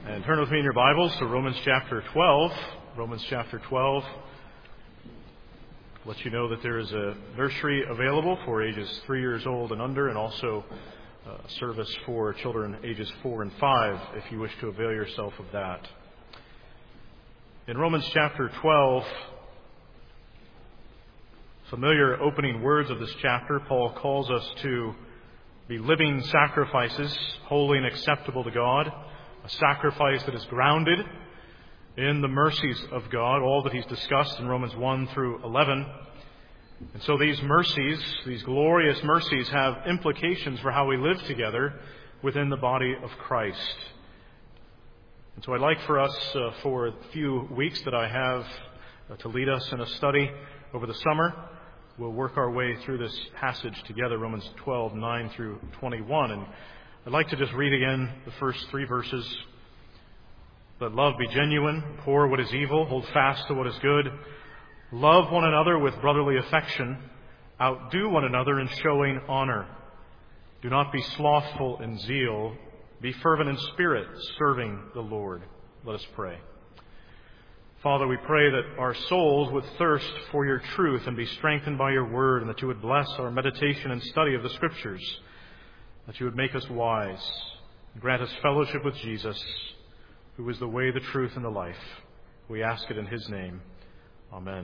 And turn with me in your Bibles to Romans chapter 12. Romans chapter 12. Let you know that there is a nursery available for ages 3 years old and under, and also a service for children ages 4 and 5 if you wish to avail yourself of that. In Romans chapter 12, familiar opening words of this chapter, Paul calls us to be living sacrifices, holy and acceptable to God, a sacrifice that is grounded in the mercies of God, all that he's discussed in Romans 1 through 11. And so these mercies, these glorious mercies, have implications for how we live together within the body of Christ. And so I'd like for us, for the few weeks that I have to lead us in a study over the summer, we'll work our way through this passage together, Romans 12, 9 through 21. And I'd like to just read again the first 3 verses. Let love be genuine, abhor what is evil, hold fast to what is good. Love one another with brotherly affection. Outdo one another in showing honor. Do not be slothful in zeal. Be fervent in spirit, serving the Lord. Let us pray. Father, we pray that our souls would thirst for your truth and be strengthened by your word, and that you would bless our meditation and study of the Scriptures, that you would make us wise and grant us fellowship with Jesus, who is the way, the truth, and the life. We ask it in his name. Amen.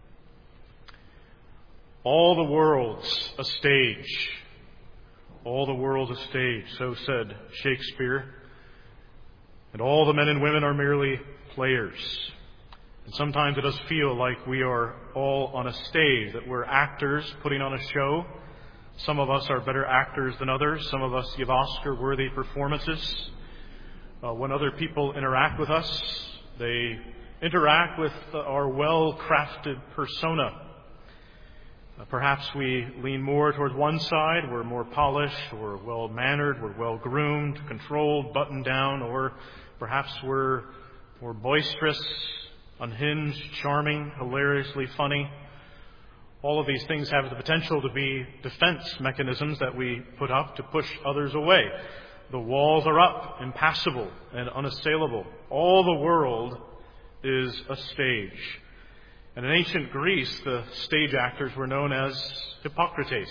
All the world's a stage. All the world's a stage, so said Shakespeare. And all the men and women are merely players. And sometimes it does feel like we are all on a stage, that we're actors putting on a show. Some of us are better actors than others. Some of us give Oscar-worthy performances. When other people interact with us, they interact with our well-crafted persona. Perhaps we lean more towards one side. We're more polished, we're well-mannered, we're well-groomed, controlled, buttoned down, or perhaps we're more boisterous, unhinged, charming, hilariously funny. All of these things have the potential to be defense mechanisms that we put up to push others away. The walls are up, impassable and unassailable. All the world is a stage. And in ancient Greece, the stage actors were known as Hippocrates,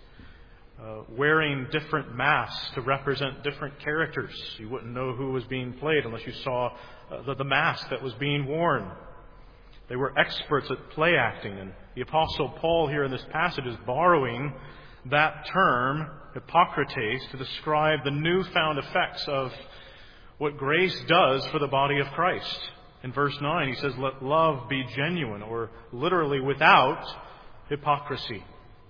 wearing different masks to represent different characters. You wouldn't know who was being played unless you saw the mask that was being worn. They were experts at play acting, and the Apostle Paul here in this passage is borrowing that term, Hippocrates, to describe the newfound effects of what grace does for the body of Christ. In verse 9, he says, let love be genuine, or literally without hypocrisy.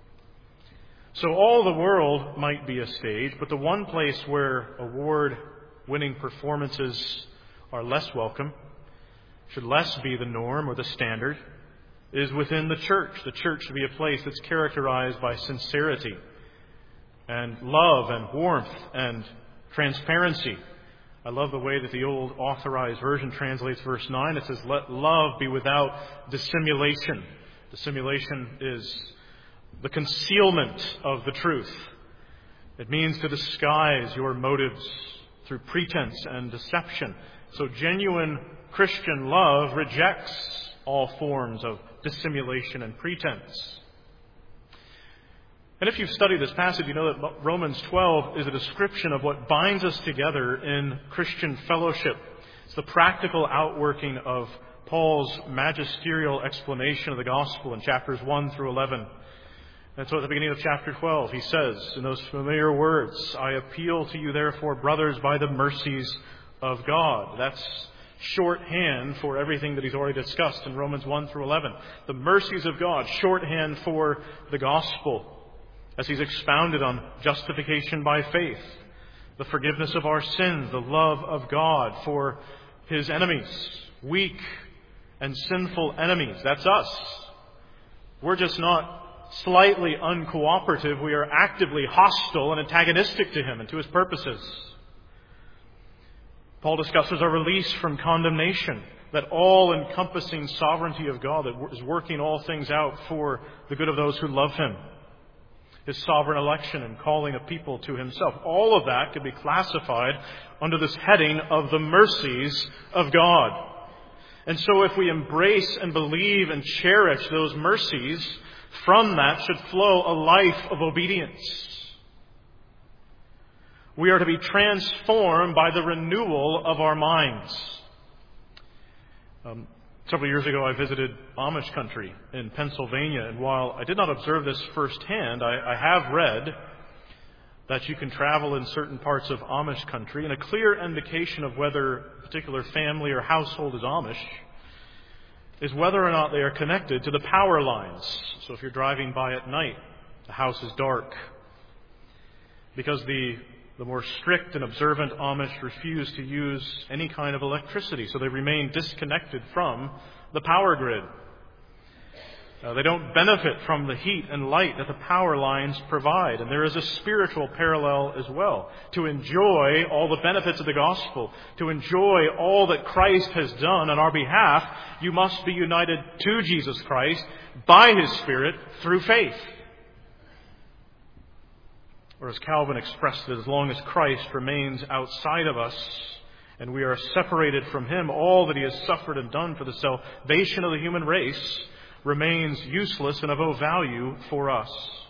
So all the world might be a stage, but the one place where award-winning performances are less welcome, should less be the norm or the standard, is within the church. The church should be a place that's characterized by sincerity and love and warmth and transparency. I love the way that the old Authorized Version translates verse 9. It says, let love be without dissimulation. Dissimulation is the concealment of the truth. It means to disguise your motives through pretense and deception. So genuine Christian love rejects all forms of dissimulation and pretense. And if you've studied this passage, you know that Romans 12 is a description of what binds us together in Christian fellowship. It's the practical outworking of Paul's magisterial explanation of the gospel in chapters 1 through 11. And so at the beginning of chapter 12, he says in those familiar words, I appeal to you therefore, brothers, by the mercies of God. That's shorthand for everything that he's already discussed in Romans 1 through 11. The mercies of God, shorthand for the gospel, as he's expounded on justification by faith, the forgiveness of our sins, the love of God for his enemies, weak and sinful enemies. That's us. We're just not slightly uncooperative. We are actively hostile and antagonistic to him and to his purposes. Paul discusses our release from condemnation, that all-encompassing sovereignty of God that is working all things out for the good of those who love him. His sovereign election and calling of people to Himself. All of that could be classified under this heading of the mercies of God. And so if we embrace and believe and cherish those mercies, from that should flow a life of obedience. We are to be transformed by the renewal of our minds. Several years ago, I visited Amish country in Pennsylvania, and while I did not observe this firsthand, I have read that you can travel in certain parts of Amish country, and a clear indication of whether a particular family or household is Amish is whether or not they are connected to the power lines. So if you're driving by at night, the house is dark, because the more strict and observant Amish refuse to use any kind of electricity, so they remain disconnected from the power grid. They don't benefit from the heat and light that the power lines provide. And there is a spiritual parallel as well. To enjoy all the benefits of the gospel, to enjoy all that Christ has done on our behalf, you must be united to Jesus Christ by His Spirit through faith. Or as Calvin expressed it, as long as Christ remains outside of us and we are separated from Him, all that He has suffered and done for the salvation of the human race remains useless and of no value for us.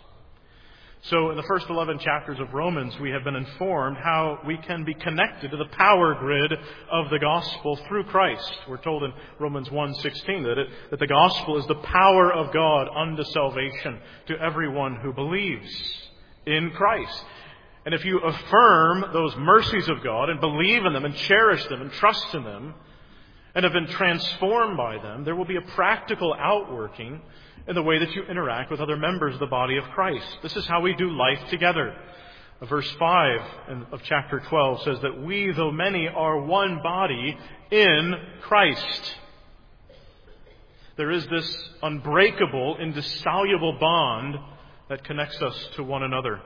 So in the first 11 chapters of Romans, we have been informed how we can be connected to the power grid of the gospel through Christ. We're told in Romans 1:16 that the gospel is the power of God unto salvation to everyone who believes in Christ. And if you affirm those mercies of God and believe in them and cherish them and trust in them and have been transformed by them, there will be a practical outworking in the way that you interact with other members of the body of Christ. This is how we do life together. Verse 5 of chapter 12 says that we, though many, are one body in Christ. There is this unbreakable, indissoluble bond that connects us to one another.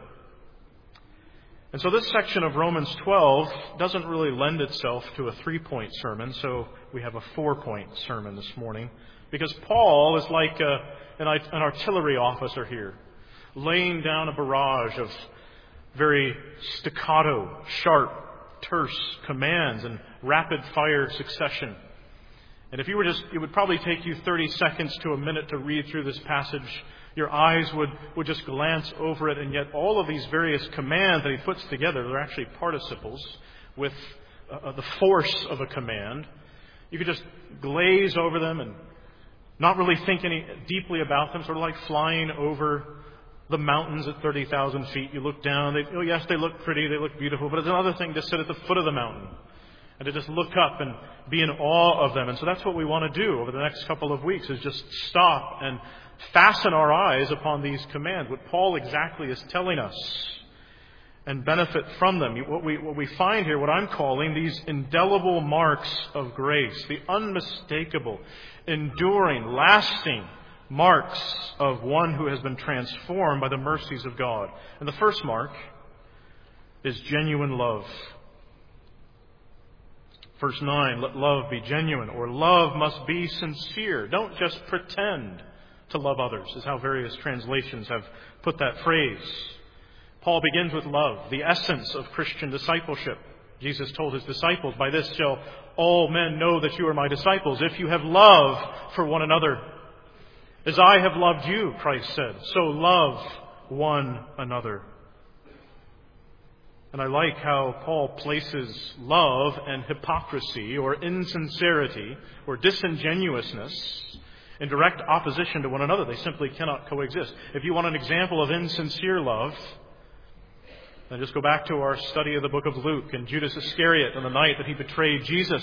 And so this section of Romans 12 doesn't really lend itself to a 3-point sermon, so we have a 4-point sermon this morning, because Paul is like an artillery officer here, laying down a barrage of very staccato, sharp, terse commands in rapid-fire succession. And if you were it would probably take you 30 seconds to a minute to read through this passage. Your eyes would just glance over it, and yet all of these various commands that he puts together, they're actually participles with the force of a command. You could just glaze over them and not really think any deeply about them, sort of like flying over the mountains at 30,000 feet. You look down, yes, they look pretty, they look beautiful, but it's another thing to sit at the foot of the mountain and to just look up and be in awe of them. And so that's what we want to do over the next couple of weeks, is just stop and fasten our eyes upon these commands, what Paul exactly is telling us, and benefit from them. What we find here, what I'm calling these indelible marks of grace, the unmistakable, enduring, lasting marks of one who has been transformed by the mercies of God. And the first mark is genuine love. Verse 9, let love be genuine, or love must be sincere. Don't just pretend to love others, is how various translations have put that phrase. Paul begins with love, the essence of Christian discipleship. Jesus told His disciples, by this shall all men know that you are my disciples, if you have love for one another. As I have loved you, Christ said, so love one another. And I like how Paul places love and hypocrisy, or insincerity, or disingenuousness, in direct opposition to one another. They simply cannot coexist. If you want an example of insincere love, then just go back to our study of the book of Luke and Judas Iscariot on the night that he betrayed Jesus.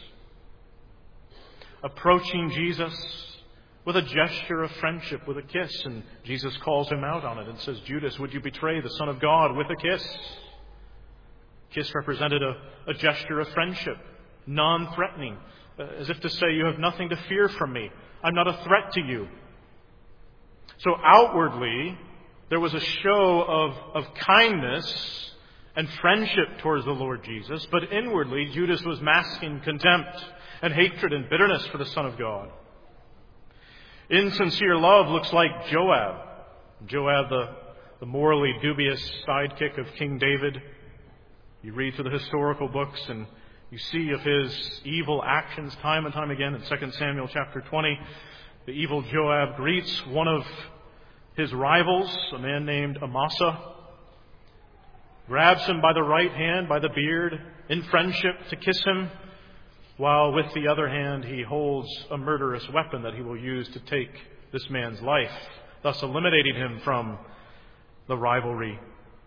Approaching Jesus with a gesture of friendship, with a kiss, and Jesus calls him out on it and says, Judas, would you betray the Son of God with a kiss? Kiss represented a gesture of friendship, non-threatening, as if to say, you have nothing to fear from me. I'm not a threat to you. So outwardly, there was a show of kindness and friendship towards the Lord Jesus, but inwardly, Judas was masking contempt and hatred and bitterness for the Son of God. Insincere love looks like Joab. Joab, the morally dubious sidekick of King David. You read through the historical books and you see of his evil actions time and time again. In 2 Samuel chapter 20, the evil Joab greets one of his rivals, a man named Amasa, grabs him by the right hand, by the beard, in friendship to kiss him, while with the other hand he holds a murderous weapon that he will use to take this man's life, thus eliminating him from the rivalry.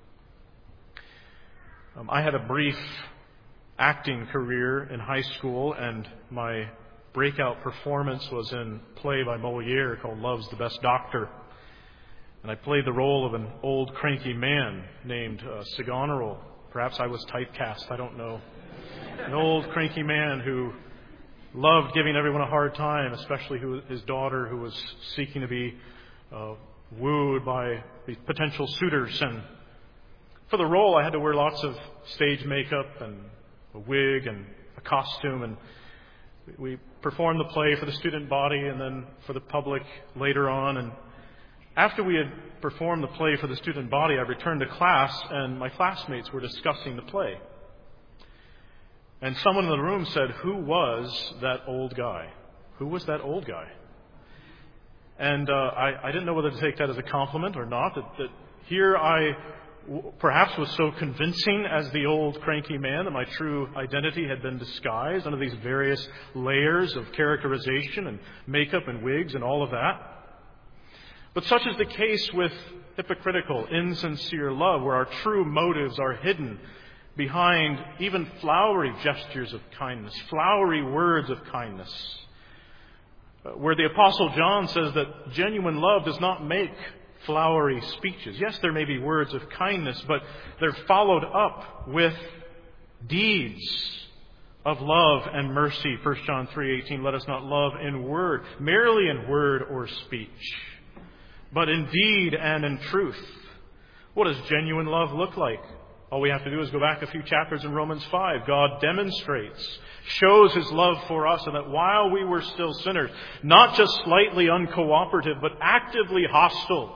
I had a brief acting career in high school, and my breakout performance was in a play by Moliere called Love's the Best Doctor. And I played the role of an old cranky man named Sigonerl. Perhaps I was typecast, I don't know. An old cranky man who loved giving everyone a hard time, especially his daughter, who was seeking to be wooed by the potential suitors. And for the role, I had to wear lots of stage makeup and a wig and a costume. And we performed the play for the student body and then for the public later on. And after we had performed the play for the student body, I returned to class, and my classmates were discussing the play. And someone in the room said, "Who was that old guy? Who was that old guy?" And I didn't know whether to take that as a compliment or not, that here I perhaps was so convincing as the old cranky man that my true identity had been disguised under these various layers of characterization and makeup and wigs and all of that. But such is the case with hypocritical, insincere love, where our true motives are hidden behind even flowery gestures of kindness, flowery words of kindness, where the Apostle John says that genuine love does not make flowery speeches. Yes, there may be words of kindness, but they're followed up with deeds of love and mercy. 1 John 3:18, let us not love in word, merely in word or speech, but in deed and in truth. What does genuine love look like? All we have to do is go back a few chapters in Romans 5. God demonstrates, shows His love for us, and that while we were still sinners, not just slightly uncooperative, but actively hostile,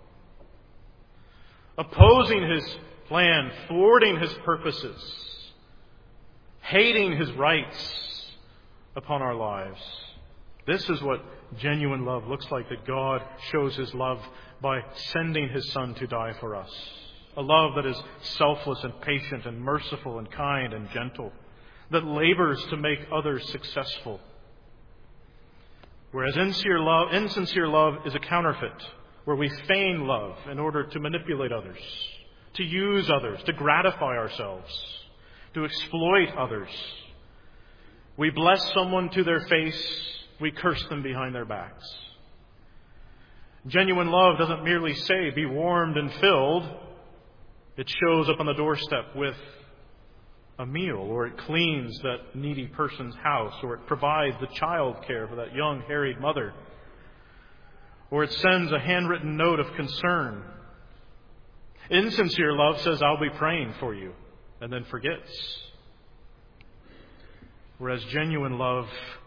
opposing His plan, thwarting His purposes, hating His rights upon our lives. This is what genuine love looks like, that God shows His love by sending His Son to die for us. A love that is selfless and patient and merciful and kind and gentle, that labors to make others successful. Whereas insincere love is a counterfeit, where we feign love in order to manipulate others, to use others, to gratify ourselves, to exploit others. We bless someone to their face, we curse them behind their backs. Genuine love doesn't merely say, be warmed and filled. It shows up on the doorstep with a meal, or it cleans that needy person's house, or it provides the child care for that young, harried mother, or it sends a handwritten note of concern. Insincere love says, I'll be praying for you, and then forgets. Whereas genuine love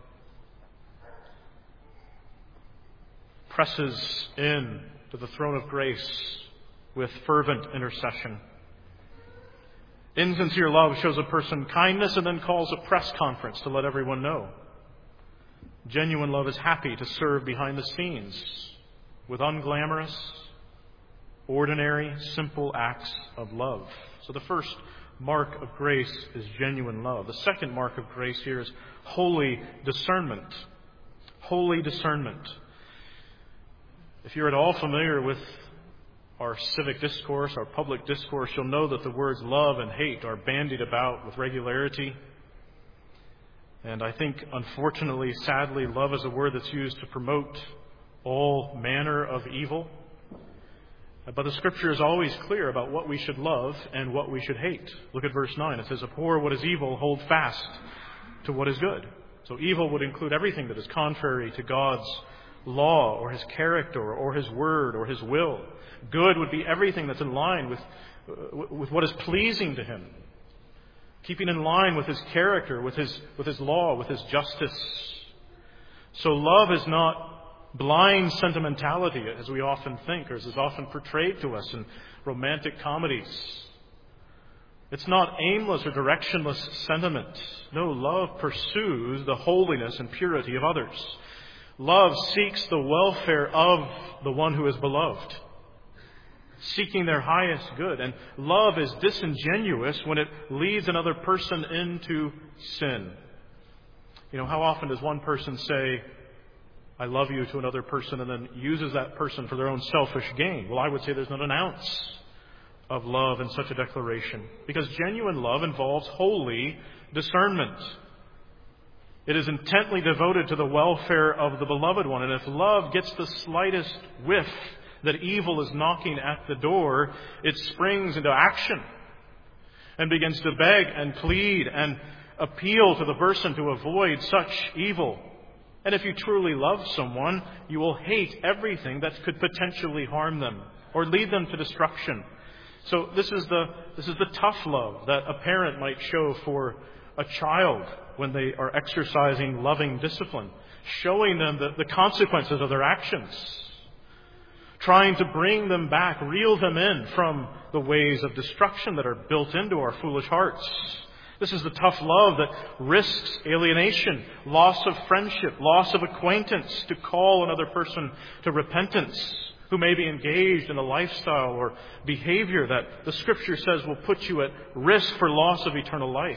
presses in to the throne of grace with fervent intercession. Insincere love shows a person kindness and then calls a press conference to let everyone know. Genuine love is happy to serve behind the scenes with unglamorous, ordinary, simple acts of love. So the first mark of grace is genuine love. The second mark of grace here is holy discernment. Holy discernment. If you're at all familiar with our civic discourse, our public discourse, you'll know that the words love and hate are bandied about with regularity. And I think, unfortunately, sadly, love is a word that's used to promote all manner of evil. But the Scripture is always clear about what we should love and what we should hate. Look at verse 9. It says, abhor what is evil, hold fast to what is good. So evil would include everything that is contrary to God's law or His character or His word or His will. Good would be everything that's in line with what is pleasing to Him, keeping in line with His character, with His law, with His justice. So love is not blind sentimentality, as we often think, or as is often portrayed to us in romantic comedies. It's not aimless or directionless sentiment. No, love pursues the holiness and purity of others. Love seeks the welfare of the one who is beloved, seeking their highest good. And love is disingenuous when it leads another person into sin. How often does one person say, "I love you" to another person and then uses that person for their own selfish gain? Well, I would say there's not an ounce of love in such a declaration, because genuine love involves holy discernment. It is intently devoted to the welfare of the beloved one. And if love gets the slightest whiff that evil is knocking at the door, it springs into action and begins to beg and plead and appeal to the person to avoid such evil. And if you truly love someone, you will hate everything that could potentially harm them or lead them to destruction. So this is the tough love that a parent might show for a child when they are exercising loving discipline, showing them the consequences of their actions, trying to bring them back, reel them in from the ways of destruction that are built into our foolish hearts. This is the tough love that risks alienation, loss of friendship, loss of acquaintance, to call another person to repentance, who may be engaged in a lifestyle or behavior that the Scripture says will put you at risk for loss of eternal life.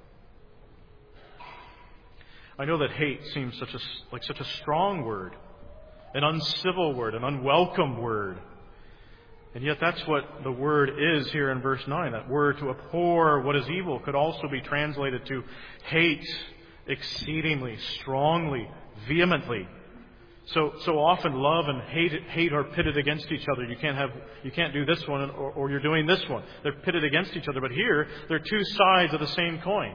I know that hate seems such a strong word, an uncivil word, an unwelcome word. And yet that's what the word is here in verse 9. That word to abhor what is evil could also be translated to hate exceedingly, strongly, vehemently. So often love and hate are pitted against each other. You can't do this one or you're doing this one. They're pitted against each other. But here, they're two sides of the same coin.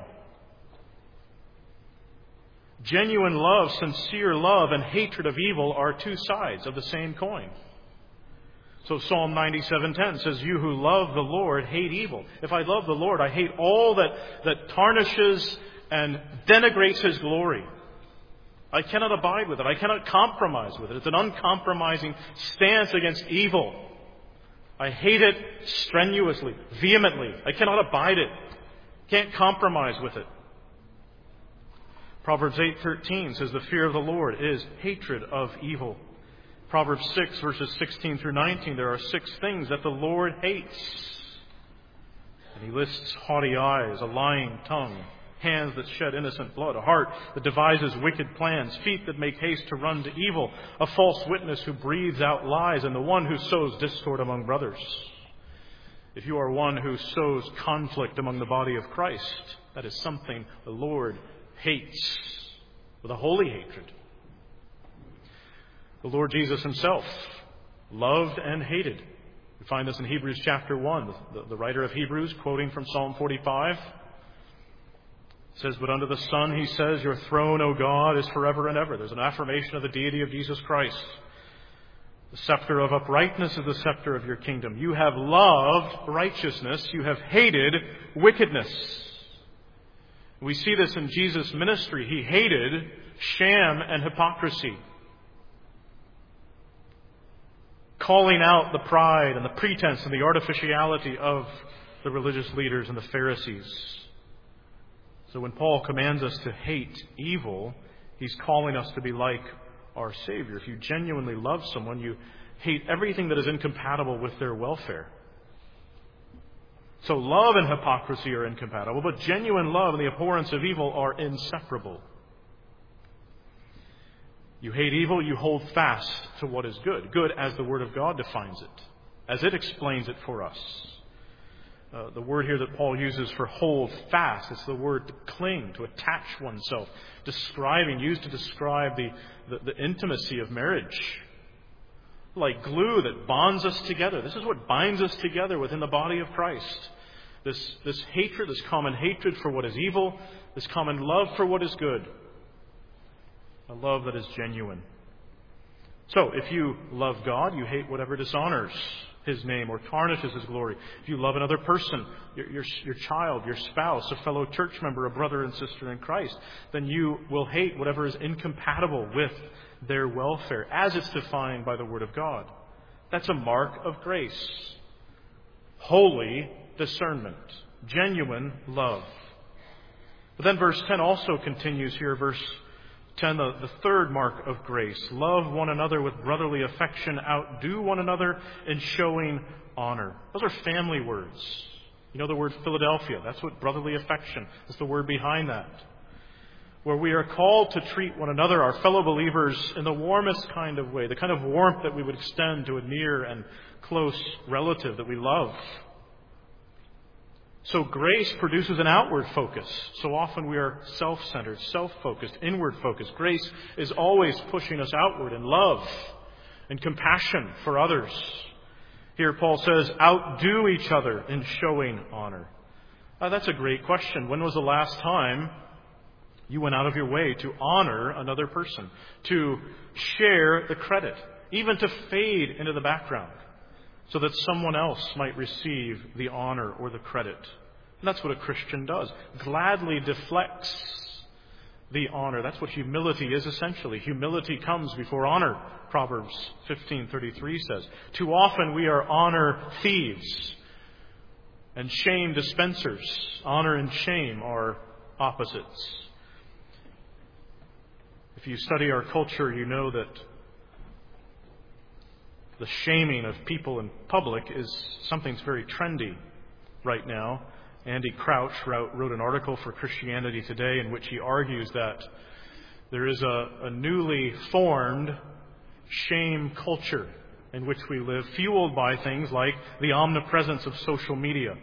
Genuine love, sincere love, and hatred of evil are two sides of the same coin. So Psalm 97:10 says, "You who love the Lord hate evil." If I love the Lord, I hate all that tarnishes and denigrates His glory. I cannot abide with it. I cannot compromise with it. It's an uncompromising stance against evil. I hate it strenuously, vehemently. I cannot abide it. Can't compromise with it. Proverbs 8:13 says the fear of the Lord is hatred of evil. Proverbs 6 verses 16 through 19, there are 6 things that the Lord hates. And He lists haughty eyes, a lying tongue, hands that shed innocent blood, a heart that devises wicked plans, feet that make haste to run to evil, a false witness who breathes out lies, and the one who sows discord among brothers. If you are one who sows conflict among the body of Christ, that is something the Lord hates with a holy hatred. The Lord Jesus Himself loved and hated. We find this in Hebrews chapter 1. The writer of Hebrews, quoting from Psalm 45, says, "But unto the Son He says, Your throne, O God, is forever and ever." There's an affirmation of the deity of Jesus Christ. The scepter of uprightness is the scepter of your kingdom. You have loved righteousness. You have hated wickedness. We see this in Jesus' ministry. He hated sham and hypocrisy, calling out the pride and the pretense and the artificiality of the religious leaders and the Pharisees. So when Paul commands us to hate evil, he's calling us to be like our Savior. If you genuinely love someone, you hate everything that is incompatible with their welfare. So love and hypocrisy are incompatible, but genuine love and the abhorrence of evil are inseparable. You hate evil, you hold fast to what is good. Good as the Word of God defines it, as it explains it for us. The word here that Paul uses for hold fast, it's the word to cling, to attach oneself, used to describe the intimacy of marriage. Like glue that bonds us together. This is what binds us together within the body of Christ. This hatred, this common hatred for what is evil, this common love for what is good. A love that is genuine. So, if you love God, you hate whatever dishonors His name or tarnishes His glory. If you love another person, your child, your spouse, a fellow church member, a brother and sister in Christ, then you will hate whatever is incompatible with their welfare, as it's defined by the Word of God. That's a mark of grace. Holy discernment. Genuine love. But then verse 10 also continues here. Verse 10, the third mark of grace. Love one another with brotherly affection. Outdo one another in showing honor. Those are family words. You know the word Philadelphia. That's what brotherly affection. That's the word behind that. Where we are called to treat one another, our fellow believers, in the warmest kind of way. The kind of warmth that we would extend to a near and close relative that we love. So grace produces an outward focus. So often we are self-centered, self-focused, inward-focused. Grace is always pushing us outward in love and compassion for others. Here Paul says, outdo each other in showing honor. That's a great question. When was the last time you went out of your way to honor another person, to share the credit, even to fade into the background, so that someone else might receive the honor or the credit? And that's what a Christian does. Gladly deflects the honor. That's what humility is essentially. Humility comes before honor, Proverbs 15:33 says. Too often we are honor thieves and shame dispensers. Honor and shame are opposites. If you study our culture, you know that the shaming of people in public is something that's very trendy right now. Andy Crouch wrote an article for Christianity Today in which he argues that there is a newly formed shame culture in which we live, fueled by things like the omnipresence of social media,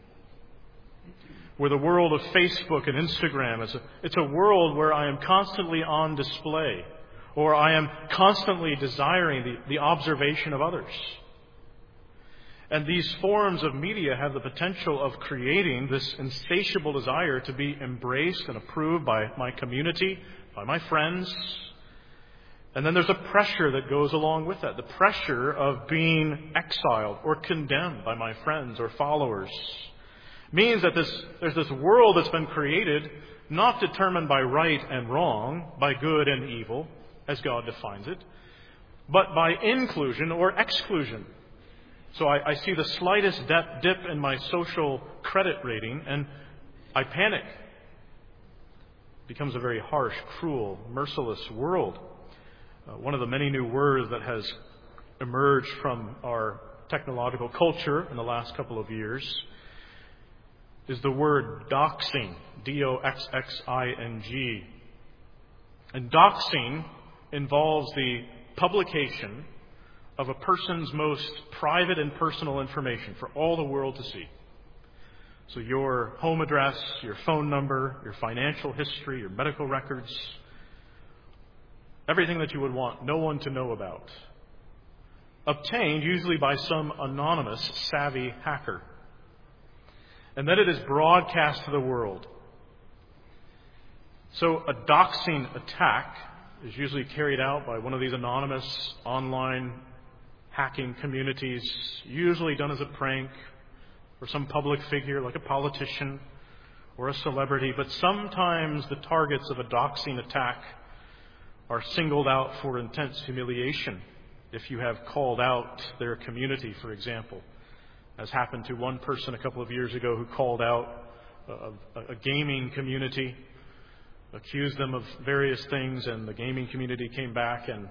where the world of Facebook and Instagram it's a world where I am constantly on display, or I am constantly desiring the observation of others. And these forms of media have the potential of creating this insatiable desire to be embraced and approved by my community, by my friends. And then there's a pressure that goes along with that, the pressure of being exiled or condemned by my friends or followers. Means that there's this world that's been created, not determined by right and wrong, by good and evil, as God defines it, but by inclusion or exclusion. So I see the slightest dip in my social credit rating, and I panic. It becomes a very harsh, cruel, merciless world. One of the many new words that has emerged from our technological culture in the last couple of years is the word doxing, D-O-X-X-I-N-G. And doxing involves the publication of a person's most private and personal information for all the world to see. So your home address, your phone number, your financial history, your medical records, everything that you would want no one to know about. Obtained usually by some anonymous, savvy hacker. And then it is broadcast to the world. So a doxing attack is usually carried out by one of these anonymous online hacking communities, usually done as a prank, or some public figure like a politician or a celebrity. But sometimes the targets of a doxing attack are singled out for intense humiliation. If you have called out their community, for example, as happened to one person a couple of years ago who called out a gaming community, accused them of various things, and the gaming community came back and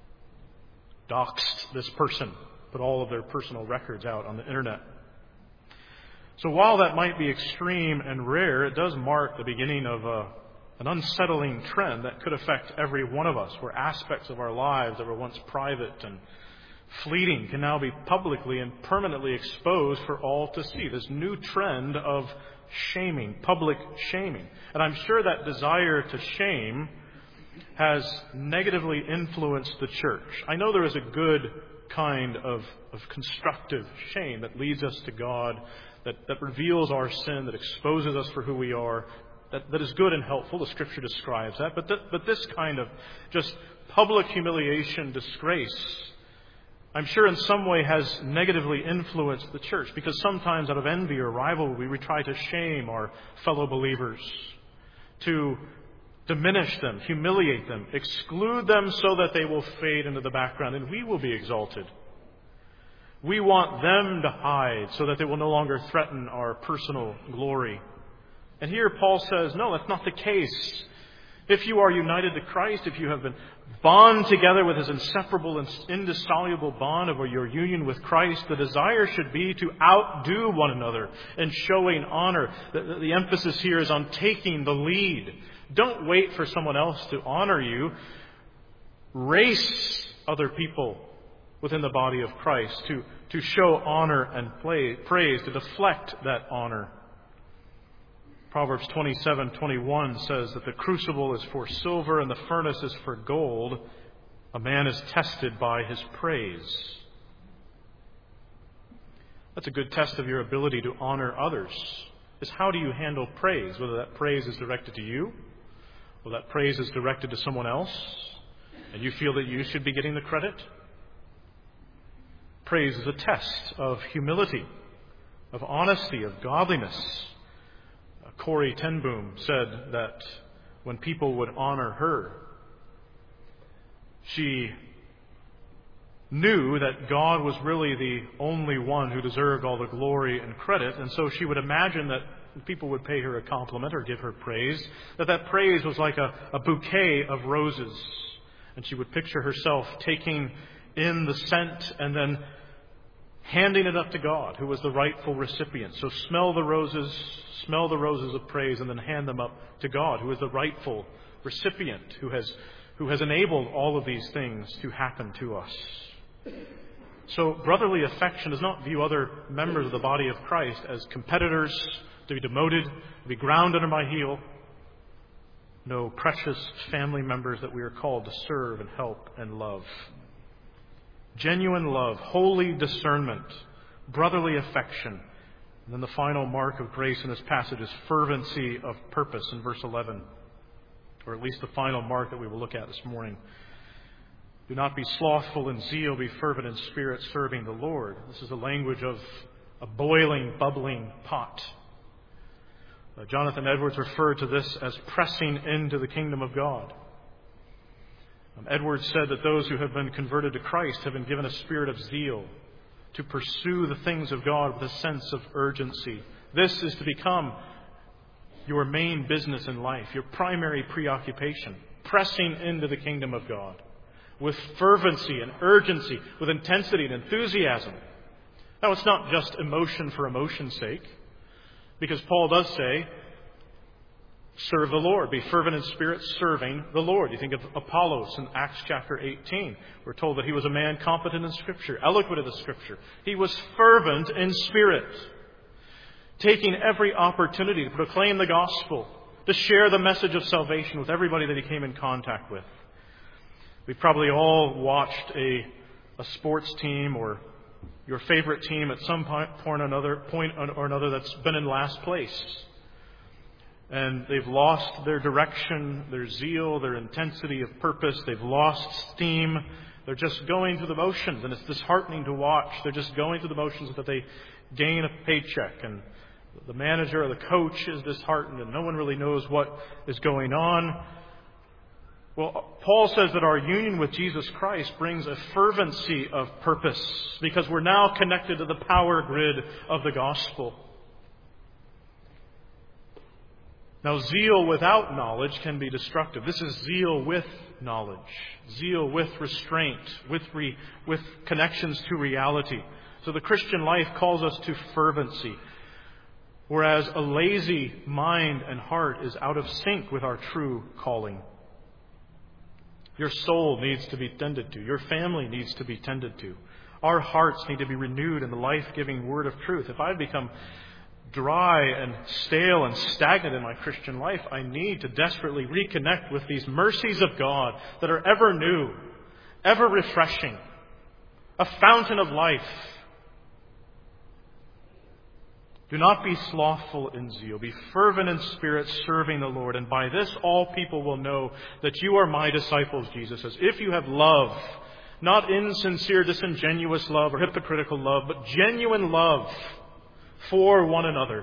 doxed this person, put all of their personal records out on the internet. So while that might be extreme and rare, it does mark the beginning of an unsettling trend that could affect every one of us, where aspects of our lives that were once private and fleeting can now be publicly and permanently exposed for all to see. This new trend of shaming, public shaming. And I'm sure that desire to shame has negatively influenced the church. I know there is a good kind of constructive shame that leads us to God, that reveals our sin, that exposes us for who we are, that is good and helpful. The Scripture describes that. But this kind of just public humiliation, disgrace, I'm sure in some way has negatively influenced the church, because sometimes out of envy or rivalry we try to shame our fellow believers, to diminish them, humiliate them, exclude them so that they will fade into the background and we will be exalted. We want them to hide so that they will no longer threaten our personal glory. And here Paul says, no, that's not the case. If you are united to Christ, if you have been bound together with His inseparable and indissoluble bond of your union with Christ, the desire should be to outdo one another in showing honor. The emphasis here is on taking the lead. Don't wait for someone else to honor you. Race other people within the body of Christ to show honor and praise, to deflect that honor. Proverbs 27:21 says that the crucible is for silver and the furnace is for gold. A man is tested by his praise. That's a good test of your ability to honor others, is how do you handle praise, whether that praise is directed to you or that praise is directed to someone else, and you feel that you should be getting the credit. Praise is a test of humility, of honesty, of godliness. Corrie ten Boom said that when people would honor her, she knew that God was really the only one who deserved all the glory and credit, and so she would imagine that people would pay her a compliment or give her praise, that praise was like a bouquet of roses, and she would picture herself taking in the scent and then handing it up to God, who was the rightful recipient. So smell the roses of praise, and then hand them up to God, who is the rightful recipient, who has enabled all of these things to happen to us. So brotherly affection does not view other members of the body of Christ as competitors, to be demoted, to be ground under my heel. No, precious family members that we are called to serve and help and love. Genuine love, holy discernment, brotherly affection. And then the final mark of grace in this passage is fervency of purpose in verse 11. Or at least the final mark that we will look at this morning. Do not be slothful in zeal, be fervent in spirit, serving the Lord. This is the language of a boiling, bubbling pot. Jonathan Edwards referred to this as pressing into the kingdom of God. Edwards said that those who have been converted to Christ have been given a spirit of zeal to pursue the things of God with a sense of urgency. This is to become your main business in life, your primary preoccupation, pressing into the kingdom of God with fervency and urgency, with intensity and enthusiasm. Now, it's not just emotion for emotion's sake, because Paul does say, serve the Lord. Be fervent in spirit, serving the Lord. You think of Apollos in Acts chapter 18. We're told that he was a man competent in Scripture, eloquent of the Scripture. He was fervent in spirit, taking every opportunity to proclaim the gospel, to share the message of salvation with everybody that he came in contact with. We've probably all watched a sports team or your favorite team at some point or another that's been in last place. And they've lost their direction, their zeal, their intensity of purpose. They've lost steam. They're just going through the motions, and it's disheartening to watch. They're just going through the motions so that they gain a paycheck. And the manager or the coach is disheartened, and no one really knows what is going on. Well, Paul says that our union with Jesus Christ brings a fervency of purpose, because we're now connected to the power grid of the gospel. Now, zeal without knowledge can be destructive. This is zeal with knowledge, zeal with restraint, with connections to reality. So the Christian life calls us to fervency, whereas a lazy mind and heart is out of sync with our true calling. Your soul needs to be tended to. Your family needs to be tended to. Our hearts need to be renewed in the life-giving word of truth. If I've become dry and stale and stagnant in my Christian life, I need to desperately reconnect with these mercies of God that are ever new, ever refreshing, a fountain of life. Do not be slothful in zeal. Be fervent in spirit, serving the Lord. And by this all people will know that you are my disciples, Jesus says, if you have love Not insincere, disingenuous love or hypocritical love, but genuine love for one another.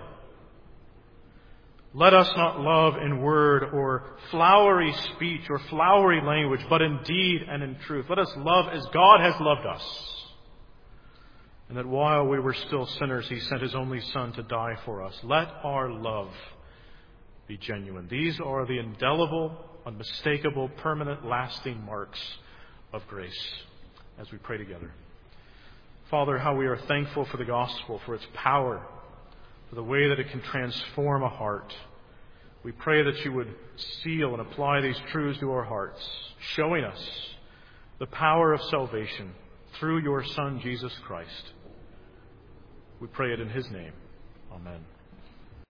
Let us not love in word or flowery speech or flowery language, but in deed and in truth. Let us love as God has loved us. And that while we were still sinners, He sent His only Son to die for us. Let our love be genuine. These are the indelible, unmistakable, permanent, lasting marks of grace as we pray together. Father, how we are thankful for the gospel, for its power, for the way that it can transform a heart. We pray that you would seal and apply these truths to our hearts, showing us the power of salvation through your Son, Jesus Christ. We pray it in His name. Amen.